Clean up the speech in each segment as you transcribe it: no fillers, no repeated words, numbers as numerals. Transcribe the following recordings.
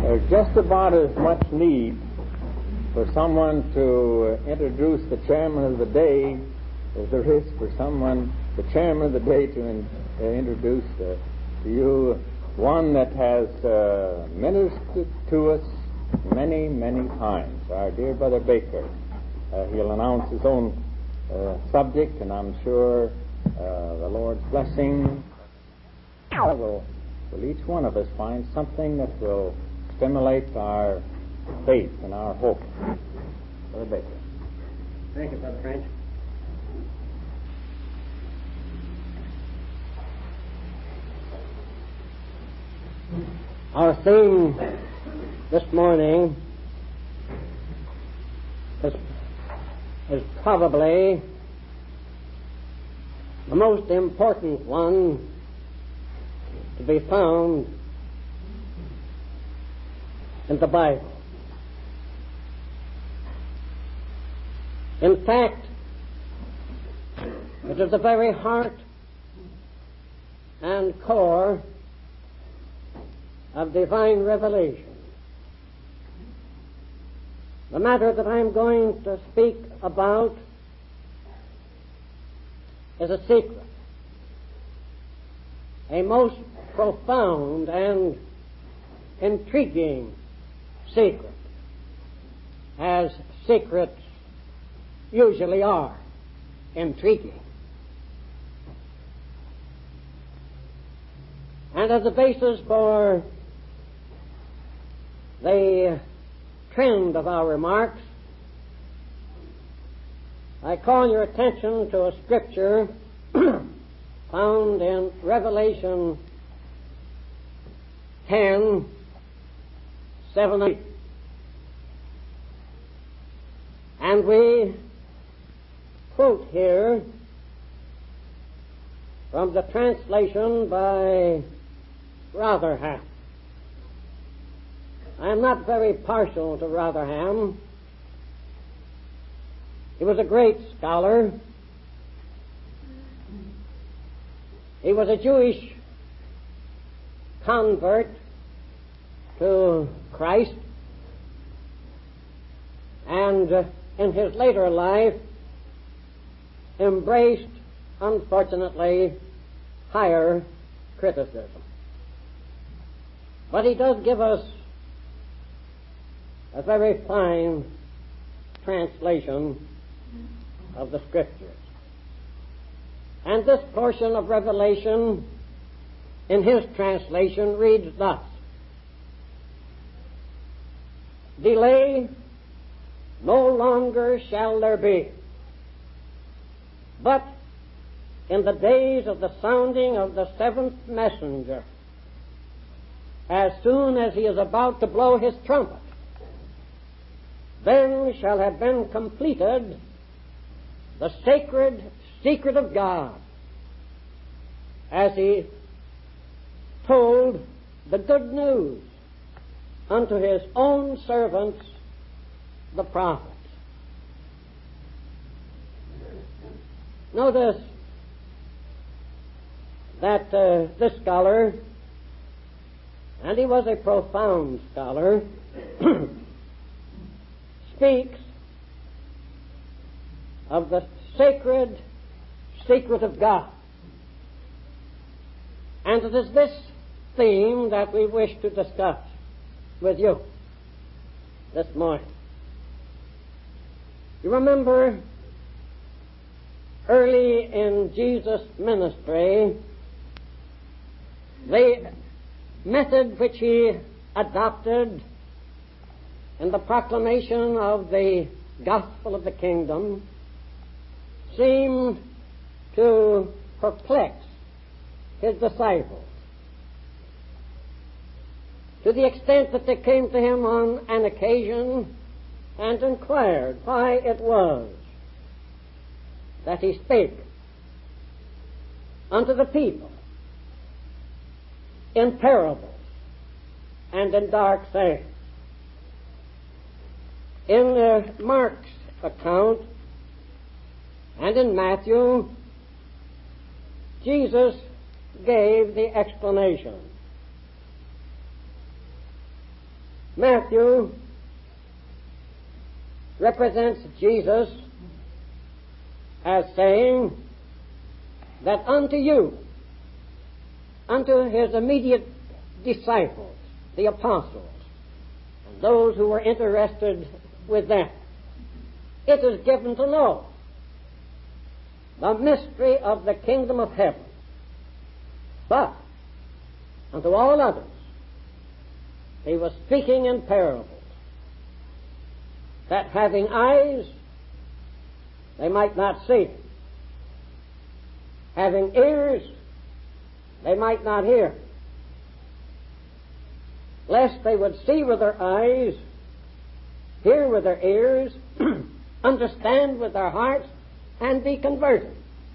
There's just about as much need for someone to introduce the chairman of the day as there is for someone, the chairman of the day, to introduce to you one that has ministered to us many, many times, our dear Brother Baker. He'll announce his own subject, and I'm sure the Lord's blessing will each one of us find something that will stimulate our faith and our hope. Brother Baker. Thank you, Brother French. Our theme this morning is probably the most important one to be found in the Bible. In fact, it is the very heart and core of divine revelation. The matter that I'm going to speak about is a secret, a most profound and intriguing secret, as secrets usually are, intriguing. And as a basis for the trend of our remarks, I call your attention to a scripture found in Revelation 10:7-8. And we quote here from the translation by Rotherham. I am not very partial to Rotherham. He was a great scholar. He was a Jewish convert to Christ, and in his later life embraced, unfortunately, higher criticism. But he does give us a very fine translation of the Scriptures. And this portion of Revelation, in his translation, reads thus: "Delay no longer shall there be, but in the days of the sounding of the seventh messenger, as soon as he is about to blow his trumpet, then shall have been completed the sacred secret of God, as he told the good news unto his own servants, the prophets." Notice that this scholar, and he was a profound scholar, speaks of the sacred secret of God. And it is this theme that we wish to discuss with you this morning. You remember early in Jesus' ministry, the method which he adopted in the proclamation of the gospel of the kingdom seemed to perplex his disciples, to the extent that they came to him on an occasion and inquired why it was that he spake unto the people in parables and in dark sayings. In Mark's account and in Matthew, Jesus gave the explanation. Matthew represents Jesus as saying that unto you, unto his immediate disciples, the apostles, and those who were interested with them, it is given to know the mystery of the kingdom of heaven. But unto all others, he was speaking in parables, that having eyes, they might not see, having ears, they might not hear, lest they would see with their eyes, hear with their ears, understand with their hearts, and be converted.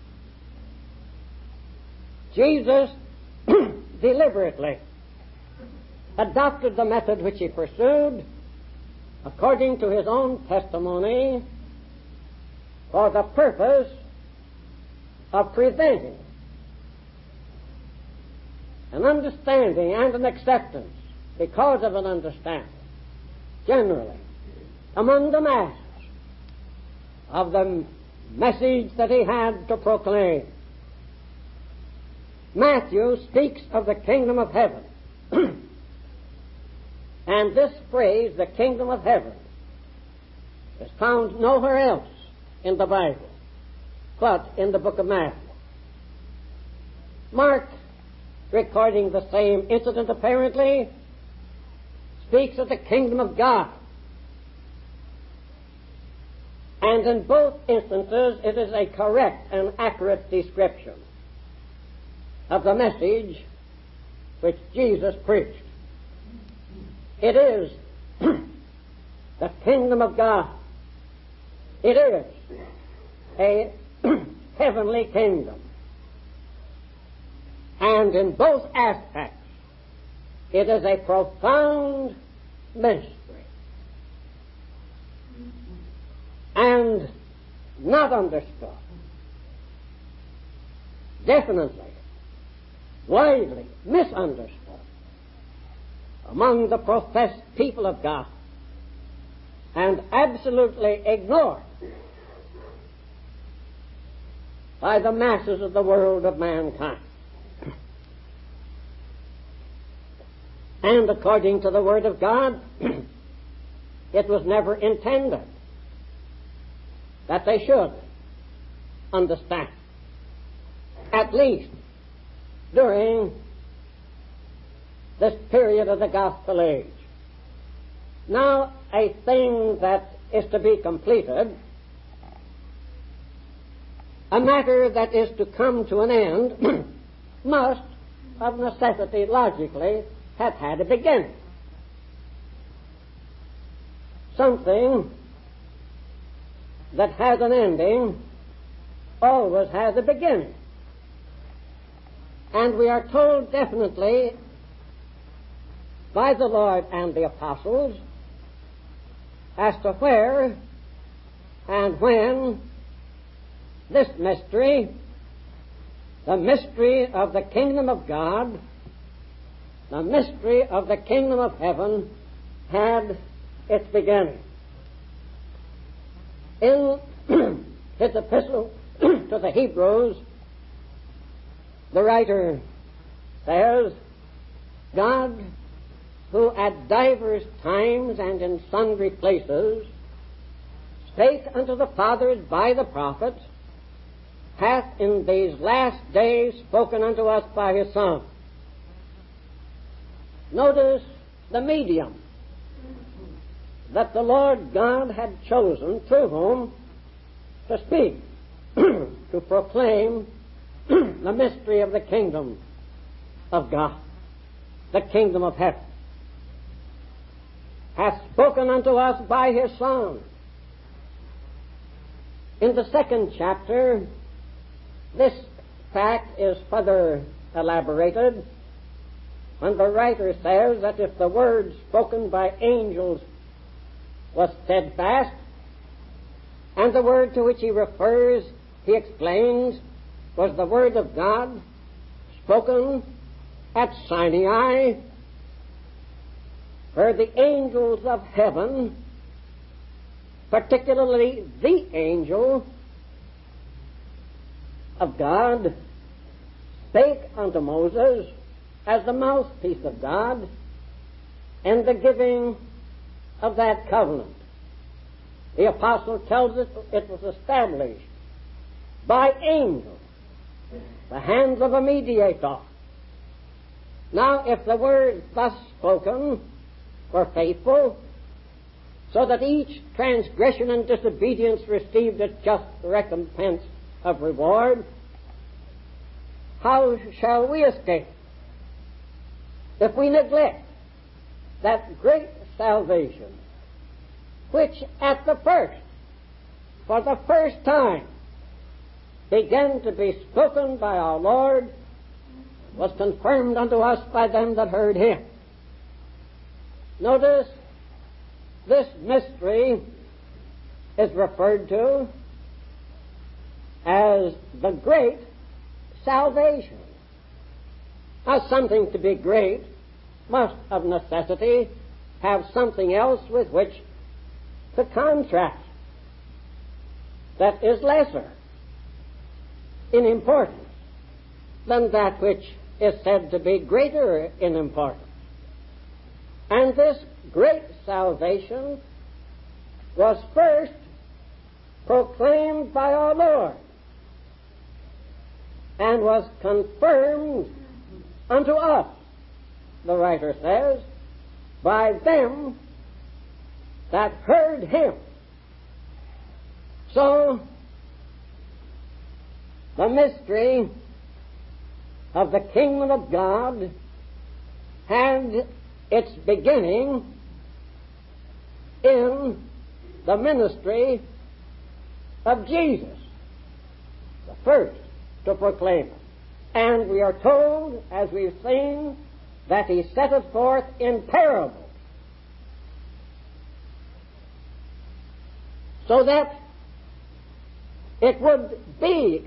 Jesus deliberately adopted the method which he pursued according to his own testimony for the purpose of preventing an understanding and an acceptance, because of an understanding, generally, among the masses of the message that he had to proclaim. Matthew speaks of the kingdom of heaven. And this phrase, the kingdom of heaven, is found nowhere else in the Bible but in the book of Matthew. Mark, recording the same incident apparently, speaks of the kingdom of God. And in both instances it is a correct and accurate description of the message which Jesus preached. It is the kingdom of God. It is a heavenly kingdom. And in both aspects, it is a profound mystery. And not understood. Definitely, widely misunderstood among the professed people of God, and absolutely ignored by the masses of the world of mankind. And according to the Word of God, it was never intended that they should understand, at least during this period of the gospel age. Now, a thing that is to be completed, a matter that is to come to an end, must, of necessity, logically, have had a beginning. Something that has an ending always has a beginning. And we are told definitely by the Lord and the apostles as to where and when this mystery, the mystery of the kingdom of God, the mystery of the kingdom of heaven, had its beginning. In his epistle to the Hebrews, the writer says, God, who at divers times and in sundry places spake unto the fathers by the prophets, hath in these last days spoken unto us by his Son. Notice the medium that the Lord God had chosen through whom to speak, to proclaim the mystery of the kingdom of God, the kingdom of heaven, hath spoken unto us by his Son. In the second chapter, this fact is further elaborated when the writer says that if the word spoken by angels was steadfast, and the word to which he refers, he explains, was the word of God spoken at Sinai, where the angels of heaven, particularly the angel of God, spake unto Moses as the mouthpiece of God in the giving of that covenant. The apostle tells us it was established by angels, the hands of a mediator. Now, if the words thus spoken were faithful, so that each transgression and disobedience received its just recompense of reward, how shall we escape if we neglect that great salvation which at the first, for the first time, began to be spoken by our Lord, was confirmed unto us by them that heard him? Notice, this mystery is referred to as the great salvation. Now, something to be great must of necessity have something else with which to contrast that is lesser in importance than that which is said to be greater in importance. And this great salvation was first proclaimed by our Lord and was confirmed unto us, the writer says, by them that heard him. So, the mystery of the kingdom of God had its beginning in the ministry of Jesus, the first to proclaim it. And we are told, as we've seen, that he set it forth in parables, so that it would be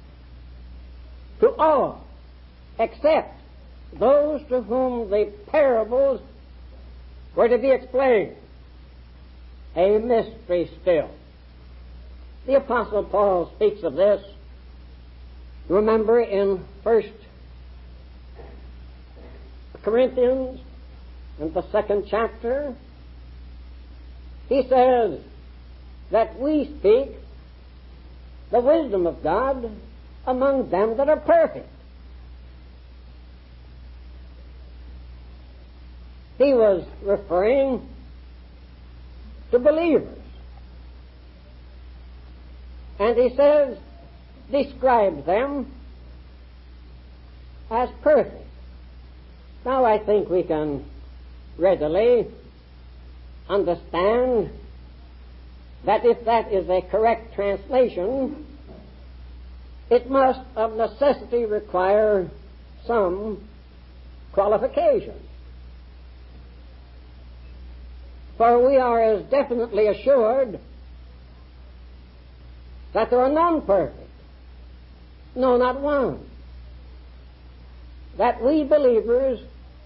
to all except those to whom the parables were to be explained a mystery still. The Apostle Paul speaks of this. Remember in 1 Corinthians, in the 2nd chapter, he says that we speak the wisdom of God among them that are perfect. He was referring to believers. And he says, describes them as perfect. Now, I think we can readily understand that if that is a correct translation, it must of necessity require some qualification. For we are as definitely assured that there are none perfect. No, not one. That we believers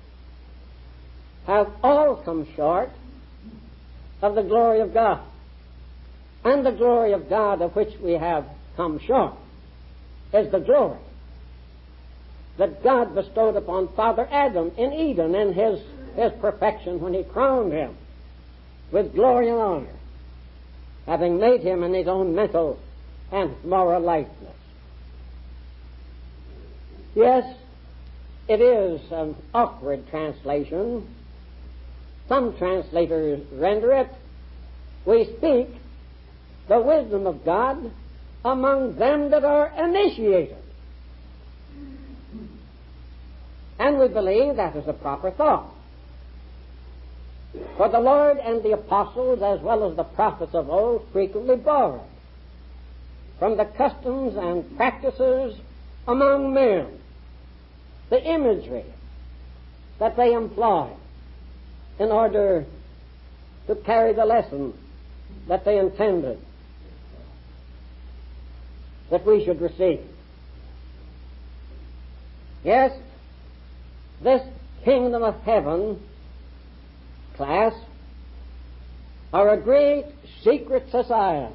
have all come short of the glory of God. And the glory of God of which we have come short is the glory that God bestowed upon Father Adam in Eden in his perfection when he crowned him with glory and honor, having made him in his own mental and moral likeness. Yes, it is an awkward translation. Some translators render it, we speak the wisdom of God among them that are initiated. And we believe that is a proper thought. For the Lord and the apostles, as well as the prophets of old, frequently borrowed from the customs and practices among men the imagery that they employ in order to carry the lesson that they intended that we should receive. Yes, this kingdom of heaven class are a great secret society,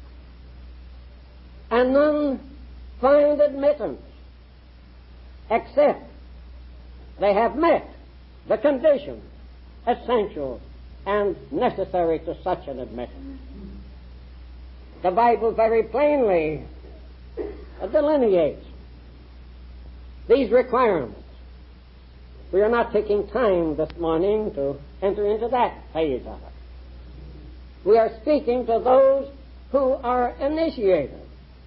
and none find admittance except they have met the conditions essential and necessary to such an admittance. The Bible very plainly delineates these requirements. We are not taking time this morning to enter into that phase of it. We are speaking to those who are initiated,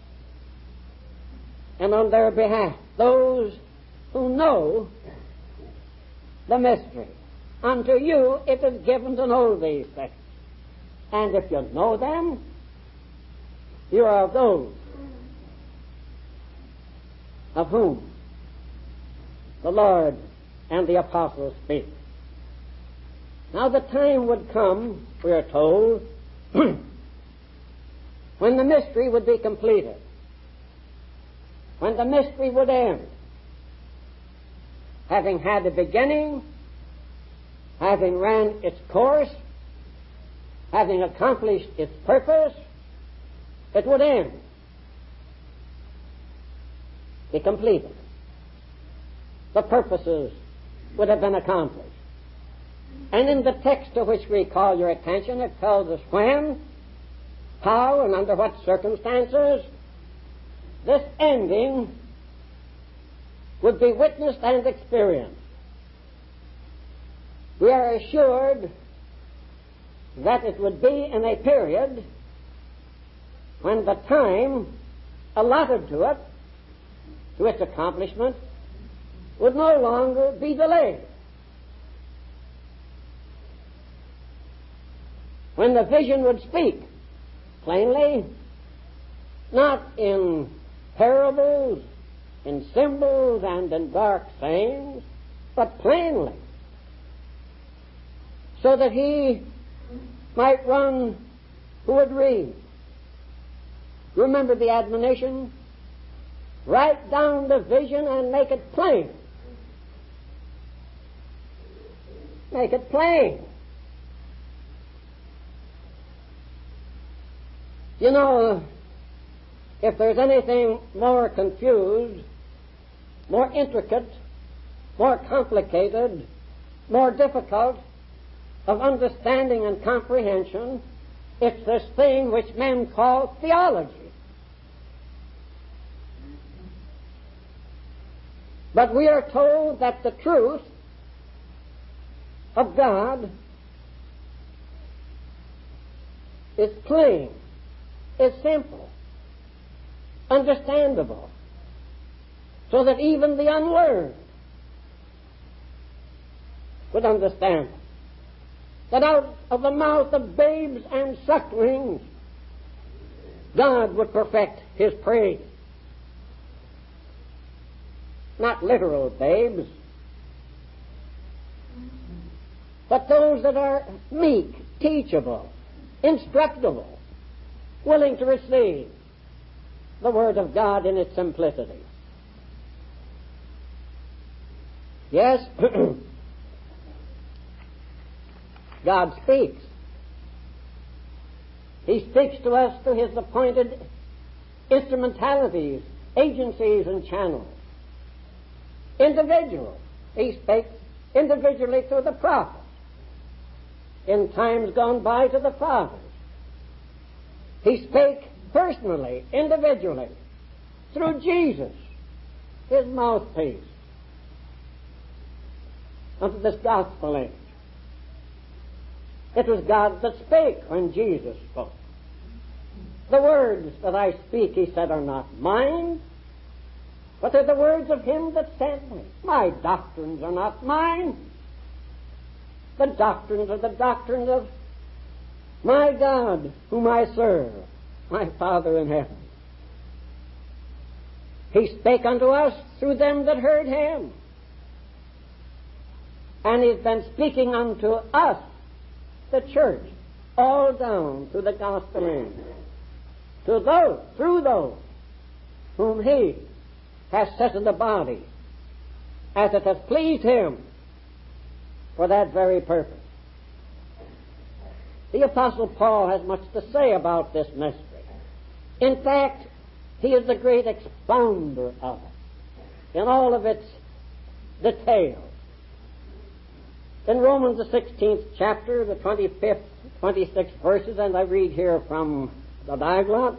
and on their behalf, those who know the mystery. Unto you it is given to know these things. And if you know them, you are of those of whom the Lord and the apostles speak. Now the time would come, we are told, when the mystery would be completed, when the mystery would end, having had a beginning, having ran its course, having accomplished its purpose, it would end, be completed. The purposes would have been accomplished. And in the text to which we call your attention, it tells us when, how, and under what circumstances this ending would be witnessed and experienced. We are assured that it would be in a period when the time allotted to it, to its accomplishment, would no longer be delayed. When the vision would speak plainly, not in parables, in symbols, and in dark sayings, but plainly, so that he might run who would read. Remember the admonition? Write down the vision and make it plain. Make it plain. You know, if there's anything more confused, more intricate, more complicated, more difficult of understanding and comprehension, it's this thing which men call theology. But we are told that the truth of God is plain, is simple, understandable, so that even the unlearned would understand it. That out of the mouth of babes and sucklings, God would perfect His praise. Not literal babes, but those that are meek, teachable, instructable, willing to receive the Word of God in its simplicity. Yes, God speaks. He speaks to us through His appointed instrumentalities, agencies, and channels. Individual. He spake individually through the prophets. In times gone by to the fathers. He spake personally, individually, through Jesus, His mouthpiece, unto this gospel age. It was God that spake when Jesus spoke. The words that I speak, He said, are not mine, but they're the words of Him that sent me. My doctrines are not mine. The doctrines are the doctrines of my God, whom I serve, my Father in heaven. He spake unto us through them that heard Him. And He's been speaking unto us, the church, all down through the gospel age, to those, through those whom He has set in the body, as it has pleased Him for that very purpose. The Apostle Paul has much to say about this mystery. In fact, he is the great expounder of it in all of its details. In Romans, the 16th chapter, the 25th, 26th verses, and I read here from the Diaglott.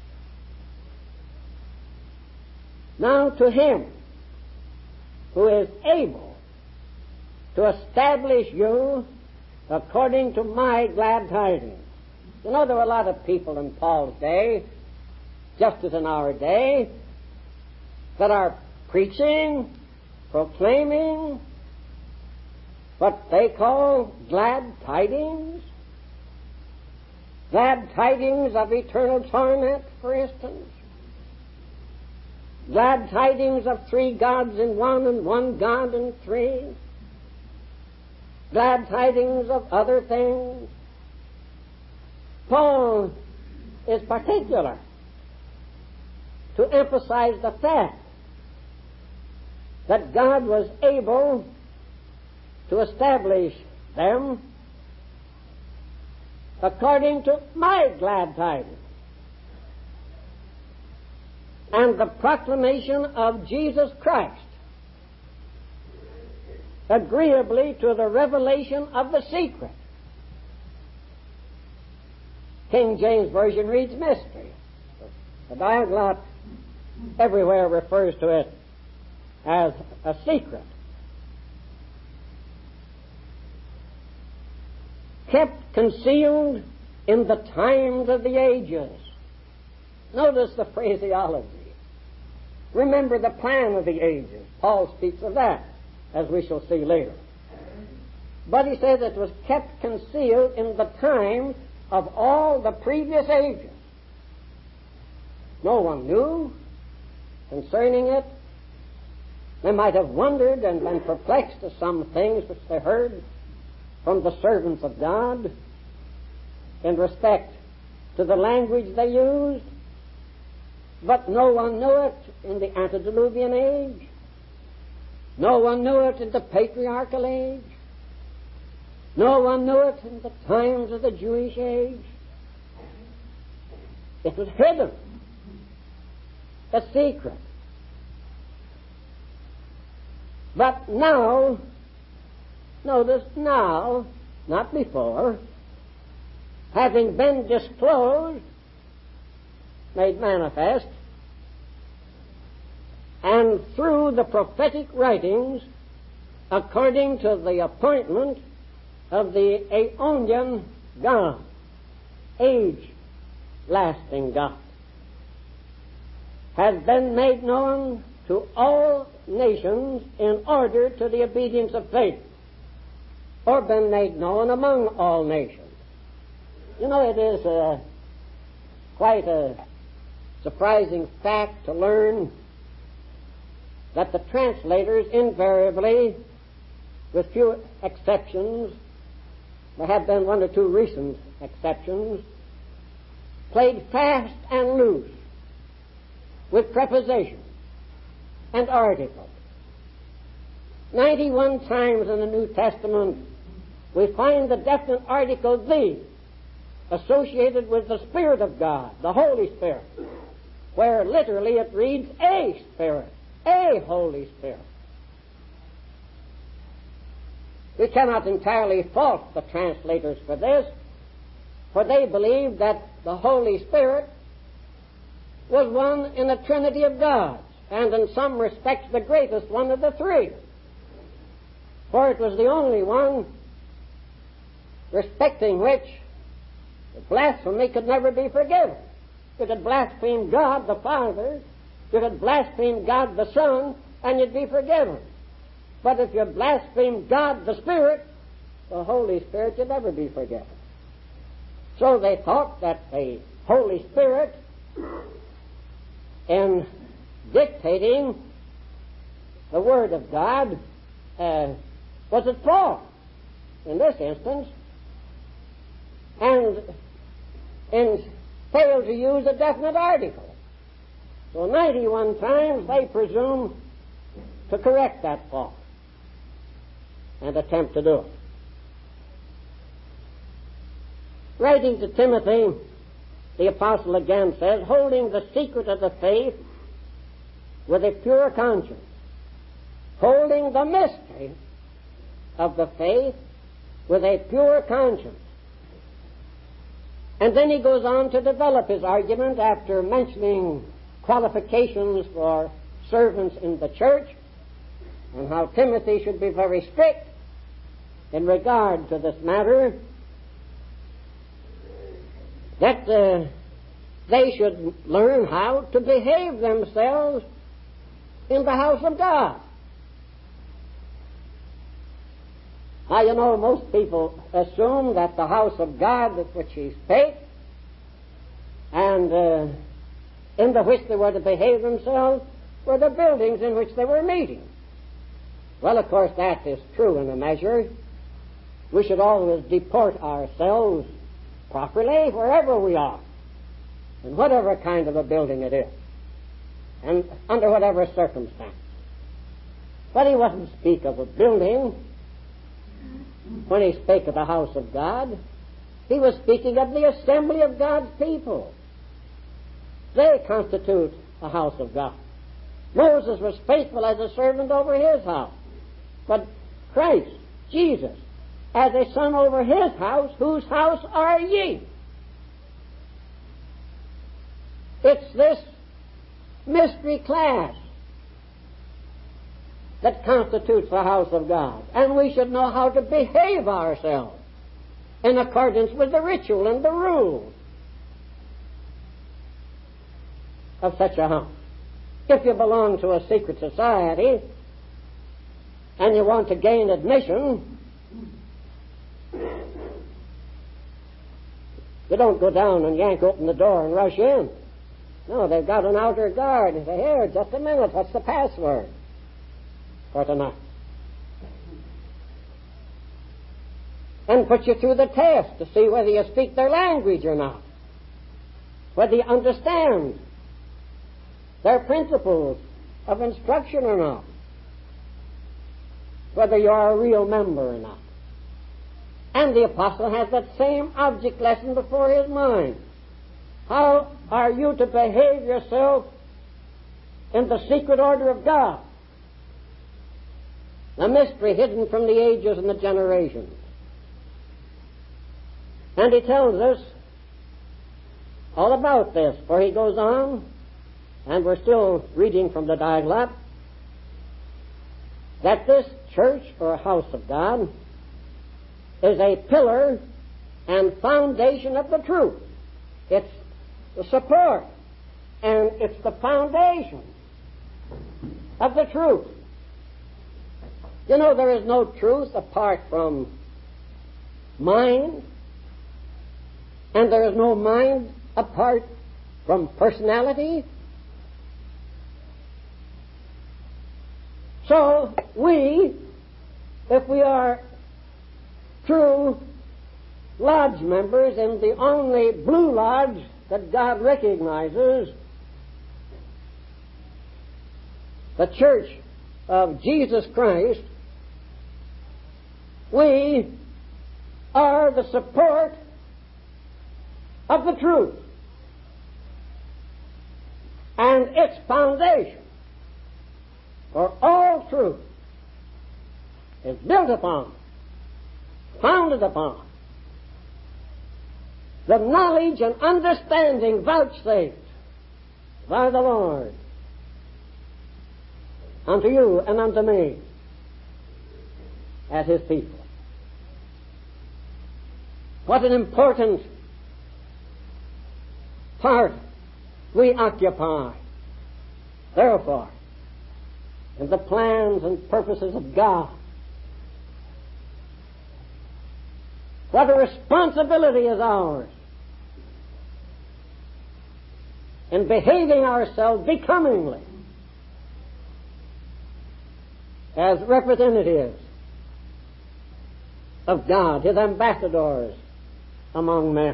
Now to him who is able to establish you according to my glad tidings. You know, there were a lot of people in Paul's day, just as in our day, that are preaching, proclaiming what they call glad tidings. Glad tidings of eternal torment, for instance. Glad tidings of three gods in one and one God in three. Glad tidings of other things. Paul is particular to emphasize the fact that God was able to establish them according to my glad tidings and the proclamation of Jesus Christ, agreeably to the revelation of the secret. King James Version reads mystery. The Diaglott everywhere refers to it as a secret. Kept concealed in the times of the ages. Notice the phraseology. Remember the plan of the ages. Paul speaks of that, as we shall see later. But he says it was kept concealed in the time of all the previous ages. No one knew concerning it. They might have wondered and been perplexed at some things which they heard from the servants of God in respect to the language they used, but no one knew it in the antediluvian age. No one knew it in the patriarchal age. No one knew it in the times of the Jewish age. It was hidden, a secret. But now, notice now, not before, having been disclosed, made manifest, and through the prophetic writings, according to the appointment of the Aeonian God, age-lasting God, has been made known to all nations in order to the obedience of faith, or been made known among all nations. You know, it is quite a surprising fact to learn that the translators invariably, with few exceptions, there have been one or two recent exceptions, played fast and loose with prepositions and articles. 91 times in the New Testament we find the definite article "the" associated with the Spirit of God, the Holy Spirit, where literally it reads "a Spirit," a Holy Spirit. We cannot entirely fault the translators for this, for they believed that the Holy Spirit was one in a trinity of gods, and in some respects the greatest one of the three. For it was the only one respecting which blasphemy could never be forgiven. You could blaspheme God the Father, you could blaspheme God the Son, and you'd be forgiven. But if you blaspheme God the Spirit, the Holy Spirit, you'd never be forgiven. So they thought that the Holy Spirit, in dictating the Word of God, was at fault in this instance, and failed to use a definite article. So 91 times they presume to correct that fault and attempt to do it. Writing to Timothy, the apostle again says, holding the secret of the faith with a pure conscience, holding the mystery of the faith with a pure conscience. And then he goes on to develop his argument after mentioning qualifications for servants in the church and how Timothy should be very strict in regard to this matter, that they should learn how to behave themselves in the house of God. Now, you know, most people assume that the house of God with which he spake and in the which they were to behave themselves were the buildings in which they were meeting. Well, of course, that is true in a measure. We should always deport ourselves properly wherever we are, in whatever kind of a building it is, and under whatever circumstance. But he wasn't speak of a building when he spake of the house of God. He was speaking of the assembly of God's people. They constitute a house of God. Moses was faithful as a servant over his house, but Christ, Jesus, as a son over his house, whose house are ye? It's this mystery class that constitutes the house of God, and we should know how to behave ourselves in accordance with the ritual and the rules of such a house. If you belong to a secret society and you want to gain admission, you don't go down and yank open the door and rush in. No, they've got an outer guard and say, here, just a minute, what's the password for tonight? And put you through the test to see whether you speak their language or not, whether you understand their principles of instruction or not, whether you are a real member or not. And the apostle has that same object lesson before his mind. How are you to behave yourself in the secret order of God? The mystery hidden from the ages and the generations. And he tells us all about this, for he goes on, and we're still reading from the Dialog, that this church, or house of God, is a pillar and foundation of the truth. It's the support and it's the foundation of the truth. You know, there is no truth apart from mind, and there is no mind apart from personality. So we, if we are true lodge members in the only blue lodge that God recognizes, the Church of Jesus Christ, we are the support of the truth and its foundation for all truth is built upon, founded upon the knowledge and understanding vouchsafed by the Lord unto you and unto me as His people. What an important part we occupy, therefore, in the plans and purposes of God. What a responsibility is ours in behaving ourselves becomingly as representatives of God, His ambassadors among men.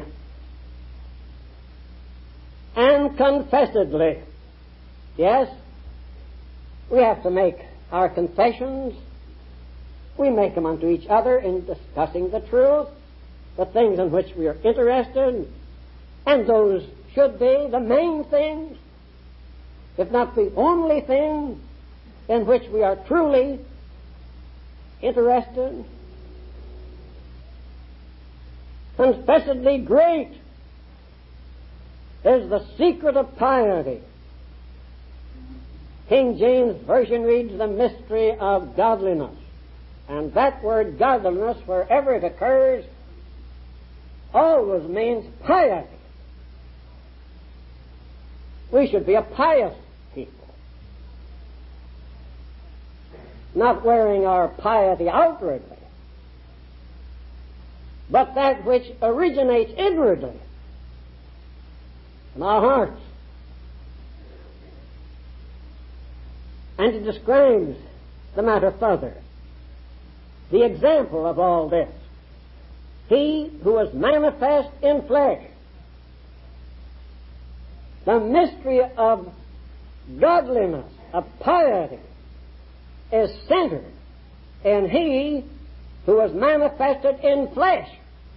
And confessedly, yes, we have to make our confessions. We make them unto each other in discussing the truth, the things in which we are interested, and those should be the main things, if not the only thing in which we are truly interested. Confessedly great is the secret of piety. King James Version reads the mystery of godliness. And that word godliness, wherever it occurs, always means piety. We should be a pious people, not wearing our piety outwardly, but that which originates inwardly in our hearts. And it describes the matter further. The example of all this: He who was manifest in flesh. The mystery of godliness, of piety, is centered in He who was manifested in flesh.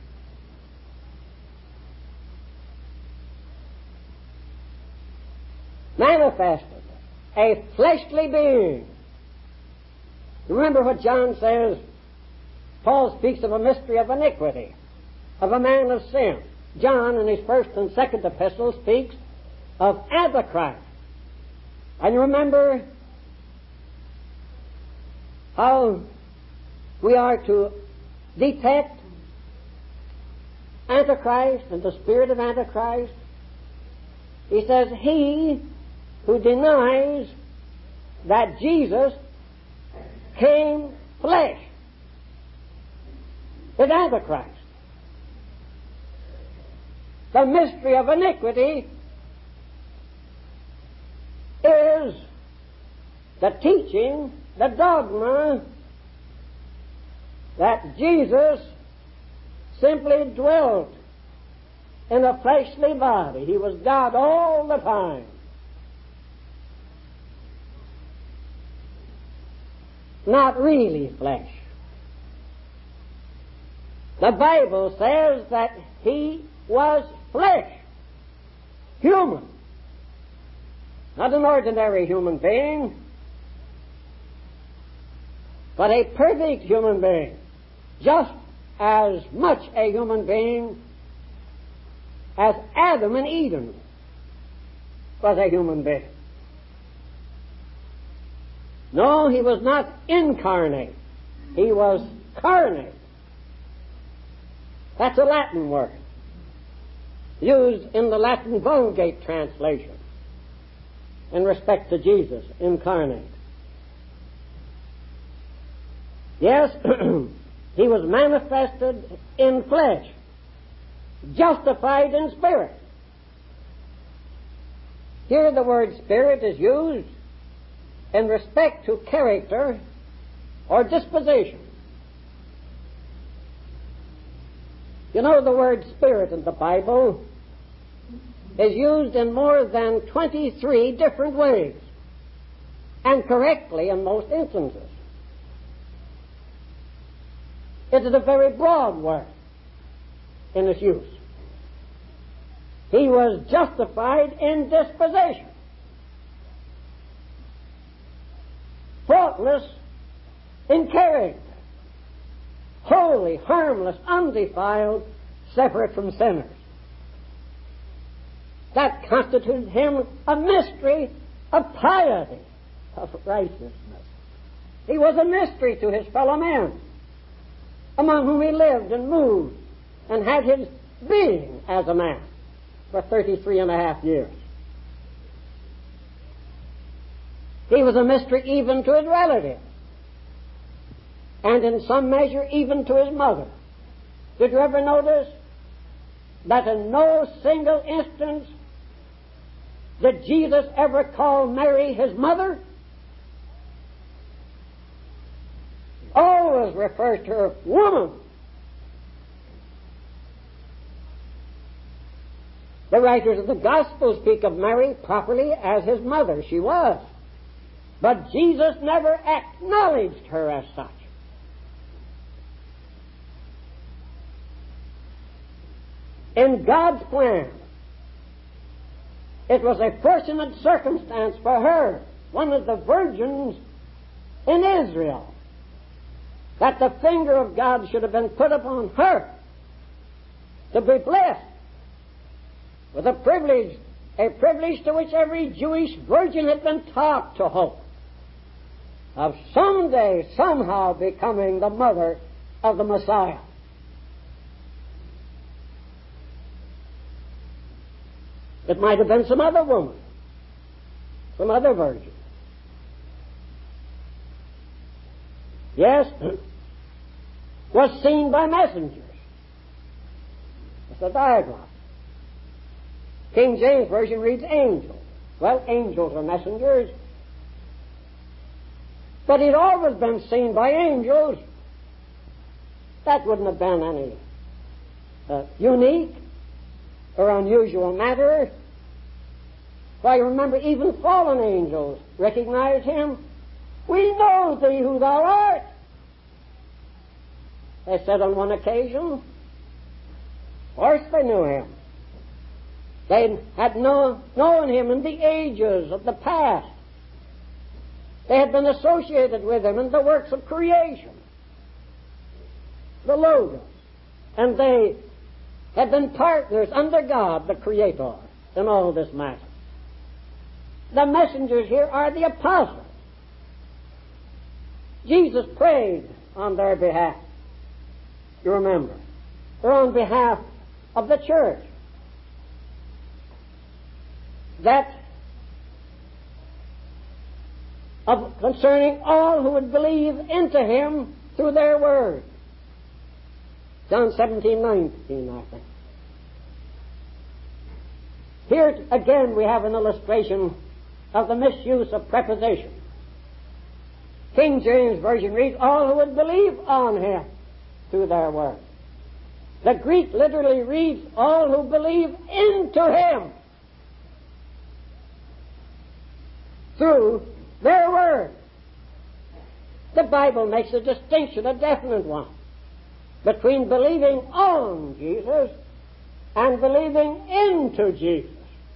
Manifested, a fleshly being. Remember what John says. Paul speaks of a mystery of iniquity, of a man of sin. John, in his first and second epistles, speaks of Antichrist. And you remember how we are to detect Antichrist and the spirit of Antichrist. He says, he who denies that Jesus came flesh is Antichrist. The mystery of iniquity is the teaching, the dogma, that Jesus simply dwelt in a fleshly body. He was God all the time. Not really flesh. The Bible says that He was flesh, human, not an ordinary human being, but a perfect human being, just as much a human being as Adam in Eden was a human being. No, He was not incarnate. He was carnate. That's a Latin word, used in the Latin Vulgate translation in respect to Jesus, incarnate. Yes, He was manifested in flesh, justified in spirit. Here the word spirit is used in respect to character or disposition. You know, the word spirit in the Bible is used in more than 23 different ways, and correctly in most instances. It is a very broad word in its use. He was justified in disposition, faultless in character, holy, harmless, undefiled, separate from sinners. That constituted Him a mystery of piety, of righteousness. He was a mystery to His fellow men, among whom He lived and moved and had His being as a man for 33 and a half years. He was a mystery even to His relatives, and in some measure even to His mother. Did you ever notice that in no single instance did Jesus ever call Mary His mother? He always refers to her, woman. The writers of the Gospel speak of Mary properly as His mother. She was. But Jesus never acknowledged her as such. in God's plan, it was a fortunate circumstance for her, one of the virgins in Israel, that the finger of God should have been put upon her to be blessed with a privilege to which every Jewish virgin had been taught to hope, of someday, somehow becoming the mother of the Messiah. It might have been some other woman, some other virgin. Yes, was seen by messengers. It's a diagram. King James Version reads angels. Well, angels are messengers. But he'd always been seen by angels. That wouldn't have been any unique or unusual matter. Why, remember, even fallen angels recognize him. We know thee who thou art, they said on one occasion. Of course they knew him. They had known him in the ages of the past. They had been associated with him in the works of creation, the Logos, and they had been partners under God, the Creator, in all this matter. The messengers here are the apostles. Jesus prayed on their behalf, you remember, or on behalf of the church, that concerning all who would believe into him through their word. John 17:19, I think. Here again we have an illustration of the misuse of prepositions. King James Version reads, all who would believe on him through their word. The Greek literally reads, all who believe into him through their word. The Bible makes a distinction, a definite one, between believing on Jesus and believing into Jesus.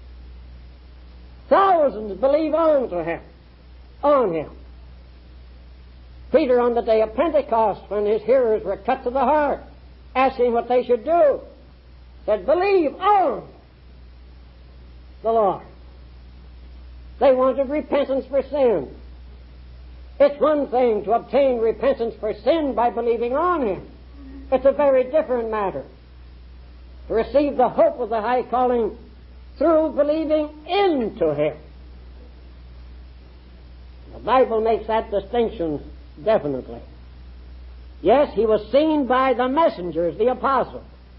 Thousands believe on him. Peter, on the day of Pentecost, when his hearers were cut to the heart, asking what they should do, said, believe on the Lord. They wanted repentance for sin. It's one thing to obtain repentance for sin by believing on him. It's a very different matter to receive the hope of the high calling through believing into him. The Bible makes that distinction definitely. Yes, he was seen by the messengers, the apostles.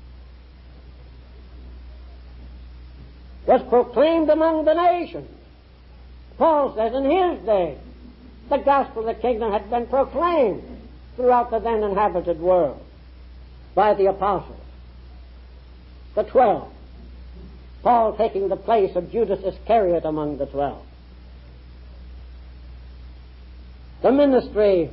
Was proclaimed among the nations. Paul says in his day, the gospel of the kingdom had been proclaimed throughout the then inhabited world by the apostles. The 12. Paul taking the place of Judas Iscariot among the 12. The ministry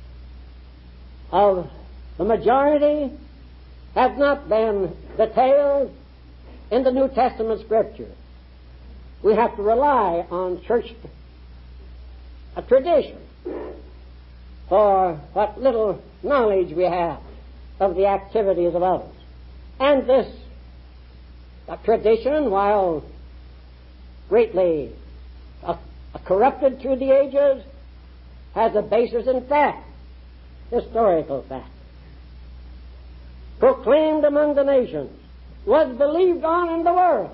of the majority has not been detailed in the New Testament Scripture. We have to rely on church tradition for what little knowledge we have of the activities of others. And this tradition, while greatly corrupted through the ages, has a basis in fact, historical fact. Proclaimed among the nations, was believed on in the world.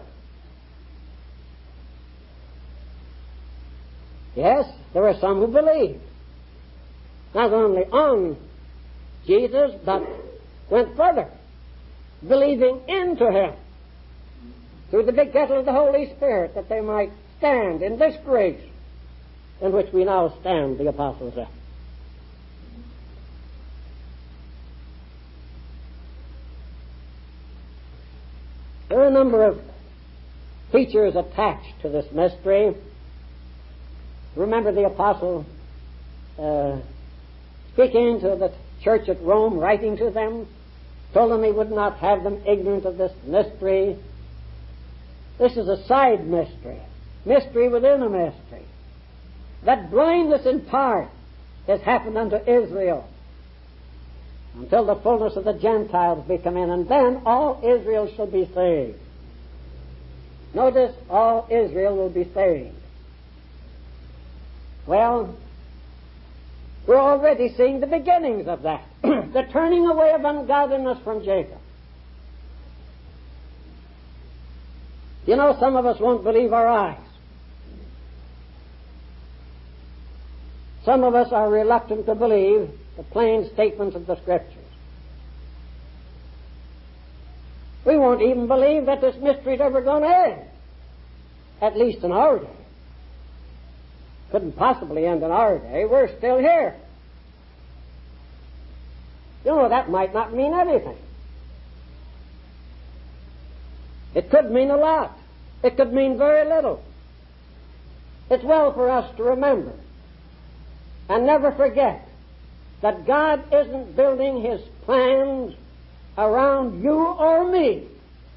Yes, there were some who believed, not only on Jesus, but went further, believing into him through the begetting of the Holy Spirit, that they might stand in this grace in which we now stand, the apostles said. There are a number of features attached to this mystery. Remember the apostle speaking to the church at Rome, writing to them, told them he would not have them ignorant of this mystery. This is a side mystery, mystery within a mystery. That blindness in part has happened unto Israel until the fullness of the Gentiles be come in, and then all Israel shall be saved. Notice, all Israel will be saved. Well, we're already seeing the beginnings of that. The turning away of ungodliness from Jacob. You know, some of us won't believe our eyes. Some of us are reluctant to believe the plain statements of the Scriptures. We won't even believe that this mystery is ever going to end, at least in our day. Couldn't possibly end in our day. We're still here. You know, that might not mean anything. It could mean a lot. It could mean very little. It's well for us to remember and never forget that God isn't building His plans around you or me.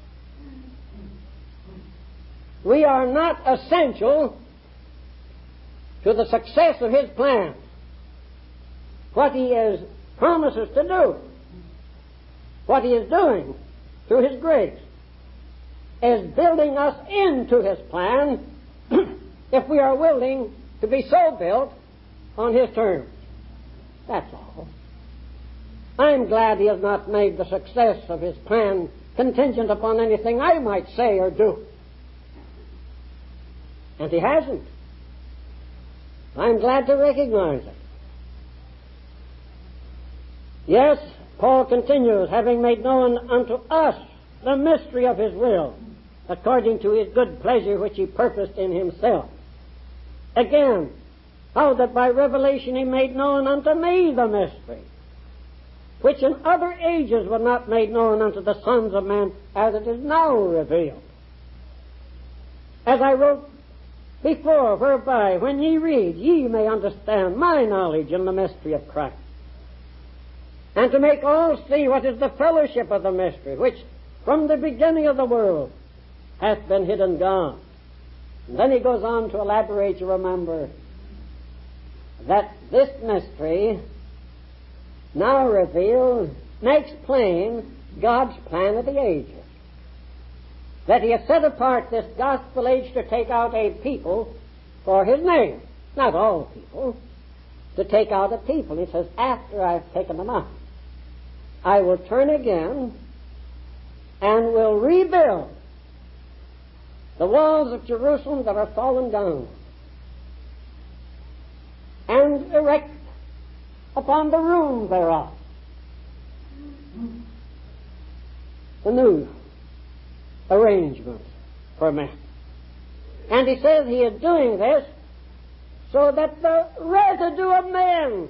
We are not essential to the success of His plans. What He promises to do, what He is doing through His grace, is building us into His plan if we are willing to be so built on His terms. That's all. I'm glad He has not made the success of His plan contingent upon anything I might say or do. And He hasn't. I'm glad to recognize it. Yes, Paul continues, having made known unto us the mystery of His will, according to His good pleasure which He purposed in Himself. Again, how that by revelation He made known unto me the mystery, which in other ages was not made known unto the sons of men, as it is now revealed. As I wrote before, whereby, when ye read, ye may understand my knowledge in the mystery of Christ, and to make all see what is the fellowship of the mystery, which from the beginning of the world hath been hid in God. And then he goes on to elaborate, you remember, that this mystery, now revealed, makes plain God's plan of the ages. That He has set apart this gospel age to take out a people for His name. Not all people, to take out a people. He says, after I've taken them out, I will turn again and will rebuild the walls of Jerusalem that are fallen down, and erect upon the ruins thereof the new arrangements for man. And he says he is doing this so that the residue of men,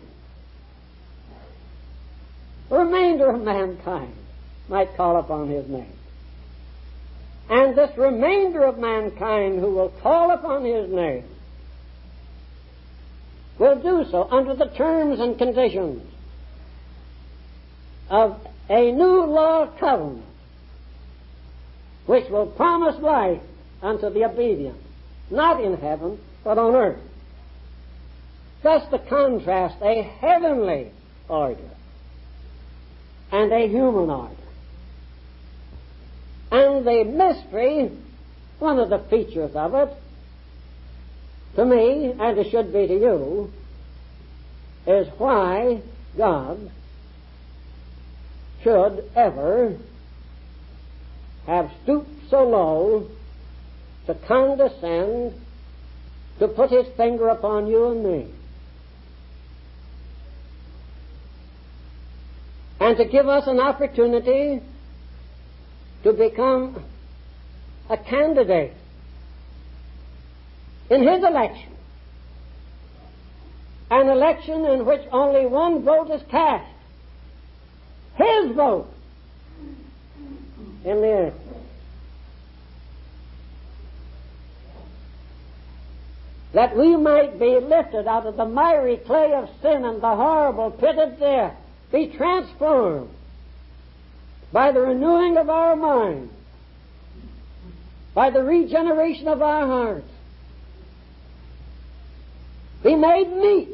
the remainder of mankind, might call upon His name. And this remainder of mankind who will call upon His name will do so under the terms and conditions of a new law covenant, which will promise life unto the obedient, not in heaven, but on earth. Thus the contrast, a heavenly order and a human order. And the mystery, one of the features of it, to me, and it should be to you, is why God should ever have stooped so low to condescend to put His finger upon you and me, and to give us an opportunity to become a candidate in His election, an election in which only one vote is cast, His vote in the earth. That we might be lifted out of the miry clay of sin and the horrible pit of death, be transformed by the renewing of our minds, by the regeneration of our hearts, be made meet,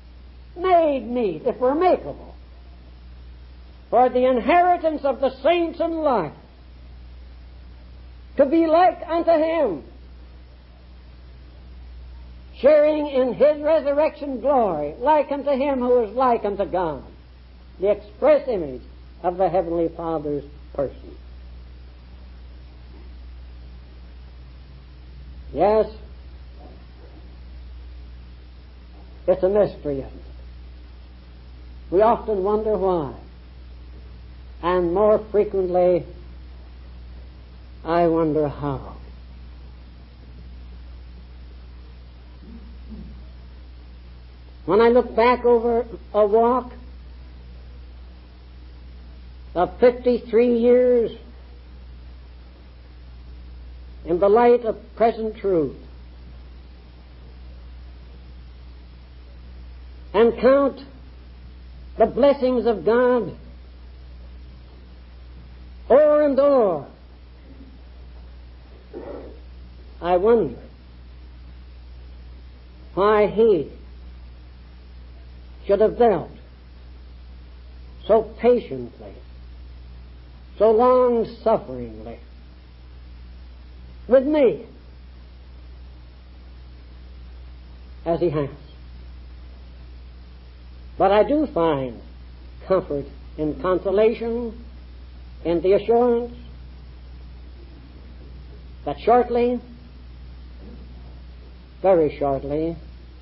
if we're makeable, for the inheritance of the saints in life, to be like unto Him, sharing in His resurrection glory, like unto Him who is like unto God, the express image of the Heavenly Father's person. Yes, it's a mystery, isn't it? We often wonder why. And more frequently, I wonder how. When I look back over a walk of 53 years in the light of present truth, and count the blessings of God o'er and o'er, I wonder why He should have dealt so patiently, so long-sufferingly with me as He has. But I do find comfort and consolation in the assurance that shortly, very shortly,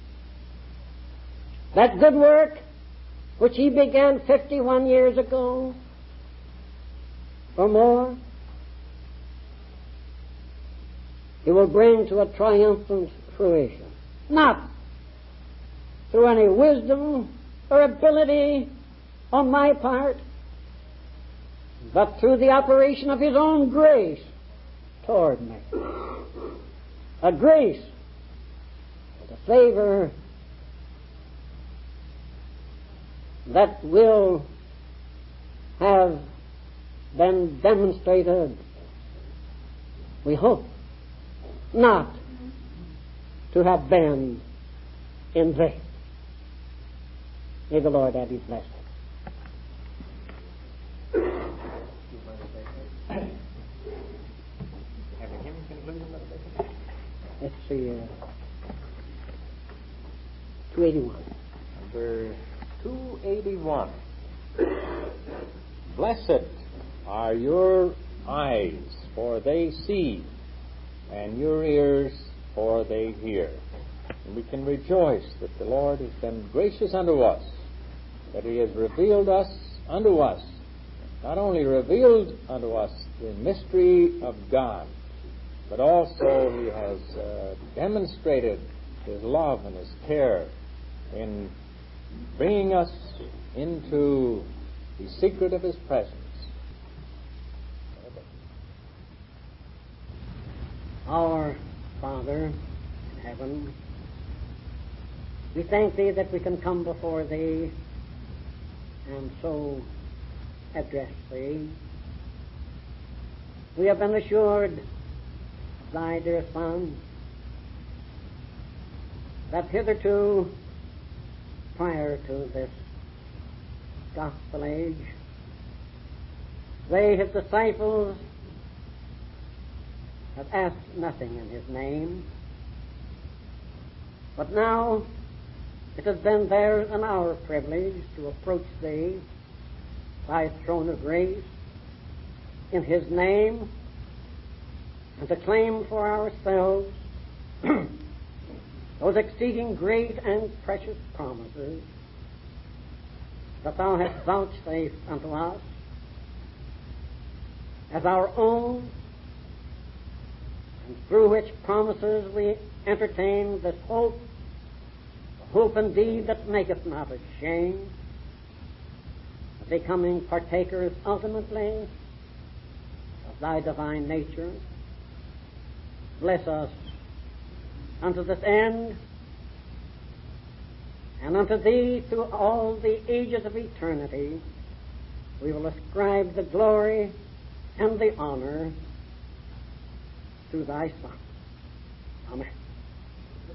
that good work which He began 51 years ago or more, He will bring to a triumphant fruition. Not through any wisdom or ability on my part, but through the operation of His own grace toward me. A grace and a favor that will have been demonstrated, we hope, not to have been in vain. May the Lord add His blessing. Let's see, 281. Number 281. Blessed are your eyes, for they see, and your ears, for they hear. And we can rejoice that the Lord has been gracious unto us, that He has revealed unto us, not only revealed unto us the mystery of God, but also He has demonstrated His love and His care in bringing us into the secret of His presence. Our Father in heaven, we thank Thee that we can come before Thee and so address Thee. We have been assured, Thy dear Son, that hitherto, prior to this gospel age, they, His disciples, have asked nothing in His name. But now it has been theirs and our privilege to approach Thee, Thy throne of grace, in His name, and to claim for ourselves those exceeding great and precious promises that Thou hast vouchsafed unto us as our own, and through which promises we entertain this hope indeed that maketh not ashamed, becoming partakers ultimately of Thy divine nature. Bless us unto this end, and unto Thee through all the ages of eternity we will ascribe the glory and the honor to thy Son.